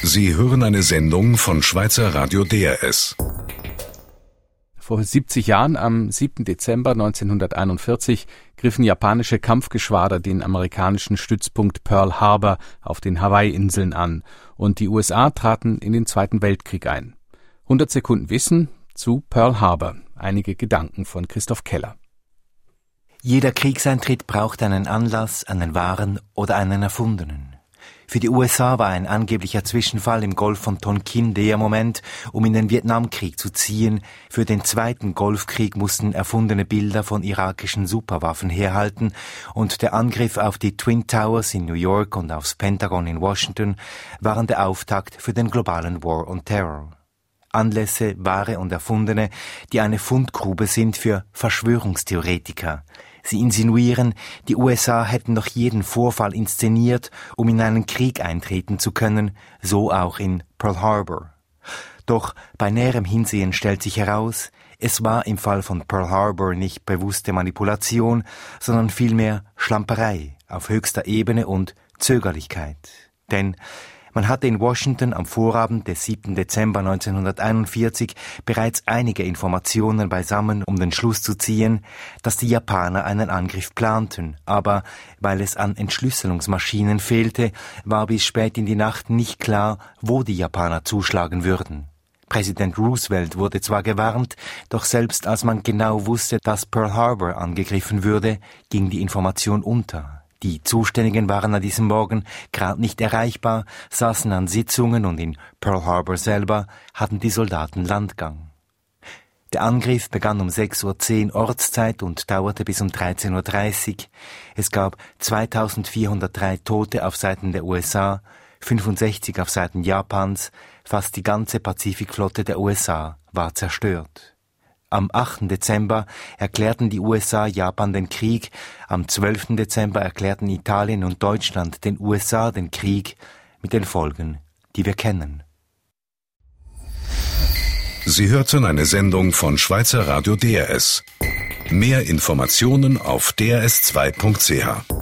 Sie hören eine Sendung von Schweizer Radio DRS. Vor 70 Jahren, am 7. Dezember 1941, griffen japanische Kampfgeschwader den amerikanischen Stützpunkt Pearl Harbor auf den Hawaii-Inseln an und die USA traten in den Zweiten Weltkrieg ein. 100 Sekunden Wissen zu Pearl Harbor. Einige Gedanken von Christoph Keller. Jeder Kriegseintritt braucht einen Anlass, einen wahren oder einen erfundenen. Für die USA war ein angeblicher Zwischenfall im Golf von Tonkin der Moment, um in den Vietnamkrieg zu ziehen. Für den zweiten Golfkrieg mussten erfundene Bilder von irakischen Superwaffen herhalten und der Angriff auf die Twin Towers in New York und aufs Pentagon in Washington waren der Auftakt für den globalen War on Terror. Anlässe, wahre und erfundene, die eine Fundgrube sind für Verschwörungstheoretiker. Sie insinuieren, die USA hätten noch jeden Vorfall inszeniert, um in einen Krieg eintreten zu können, so auch in Pearl Harbor. Doch bei näherem Hinsehen stellt sich heraus, es war im Fall von Pearl Harbor nicht bewusste Manipulation, sondern vielmehr Schlamperei auf höchster Ebene und Zögerlichkeit. Denn man hatte in Washington am Vorabend des 7. Dezember 1941 bereits einige Informationen beisammen, um den Schluss zu ziehen, dass die Japaner einen Angriff planten. Aber weil es an Entschlüsselungsmaschinen fehlte, war bis spät in die Nacht nicht klar, wo die Japaner zuschlagen würden. Präsident Roosevelt wurde zwar gewarnt, doch selbst als man genau wusste, dass Pearl Harbor angegriffen würde, ging die Information unter. Die Zuständigen waren an diesem Morgen gerade nicht erreichbar, saßen an Sitzungen und in Pearl Harbor selber hatten die Soldaten Landgang. Der Angriff begann um 6:10 Uhr Ortszeit und dauerte bis um 13:30 Uhr. Es gab 2403 Tote auf Seiten der USA, 65 auf Seiten Japans, fast die ganze Pazifikflotte der USA war zerstört. Am 8. Dezember erklärten die USA Japan den Krieg, am 12. Dezember erklärten Italien und Deutschland den USA den Krieg mit den Folgen, die wir kennen. Sie hörten eine Sendung von Schweizer Radio DRS. Mehr Informationen auf drs2.ch.